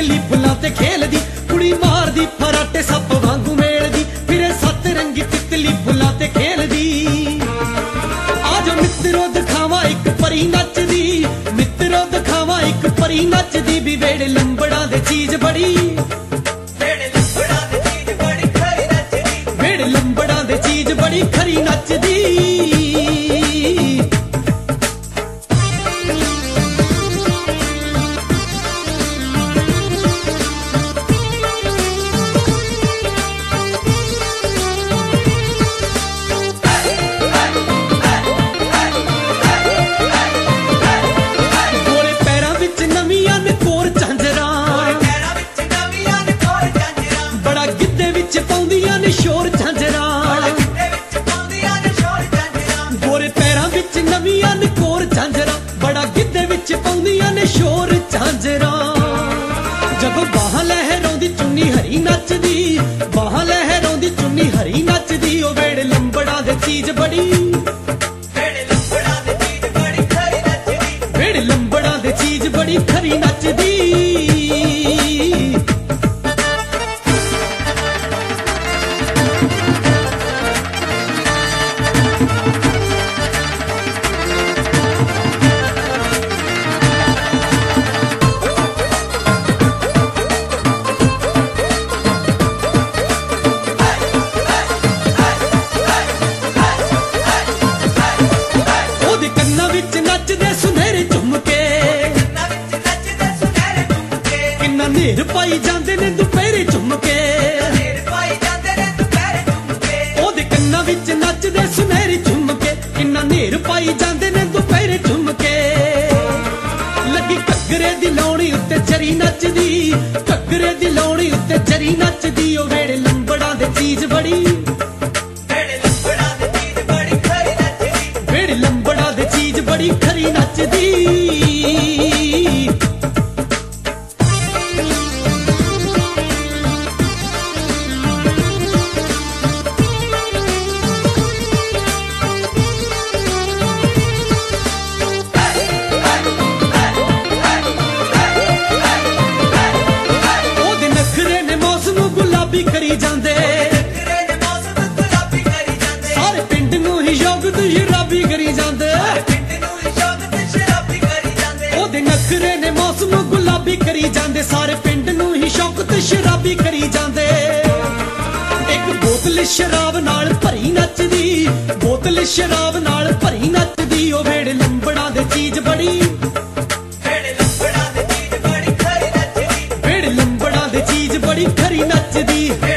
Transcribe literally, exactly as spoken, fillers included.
तितली फुल्लां ते खेलदी, कुड़ी मारदी फराटे सप्प वांगू मेलदी, फिरे सत्त रंगी तितली फुल्लां ते खेलदी। आजो मित्रो दिखावा एक परी नचदी, मित्रो दिखावा एक परी नचदी, भी वेड़े लंबड़ा दे चीज बड़ी, वेड़े लंबड़ा दे चीज बड़ी खरी नचदी, वेड़े लंबड़ा दे चीज बड़ी खरी नचदी। शोर झांजरा गोरे पैरां विच नवियां ने कोर झांजरा, बड़ा गिद्धे विच पाउंदियां ने शोर झांजरा। जदों बाहां लहराउंदी चुन्नी हरी नचदी, बाहां लहराउंदी चुन्नी हरी नचदी, ओ वेड़े लंबड़ा दे चीज बड़ी, वेड़े लंबड़ा दे चीज बड़ी खरी नचदी, वेड़े लंबड़ा दे चीज बड़ी खरी नचदी। नचदे सुनहरे झुमके, किन्ना नेर पाई जांदे ने दुपहरे झुमके, ओदे कन्ना विच नचदे सुनहरे झुमके, किन्ना नेर पाई जांदे ने दुपहरे झुमके। लगी घग्गरे दी लौणी उत्ते चरी नचदी, घग्गरे दी लौणी उत्ते चरी नचदी, ओ वेड़े लंबड़ा दे चीज बड़ी, वेड़े लंबड़ा दे चीज बड़ी खरी नचदी, वेड़े लंबड़ा दे चीज बड़ी खरी नचदी। ओदे नखरे ने मौसम गुलाबी करी जांदे, सारे पिंड नूं ही शौकत शराबी करी जांदे, ओदे नखरे ने मौसम गुलाबी करी जांदे, सारे पिंड नूं ही शौकत शराबी करी जांदे। एक बोतल शराब नाल भरी नचदी, बोतल शराब नाल भरी नचदी, ओ वेड़े लंबड़ा दे चीज बड़ी, वेड़े लंबड़ा दे चीज बड़ी खरी नचदी, वेड़े लंबड़ा दे चीज बड़ी खरी नचदी।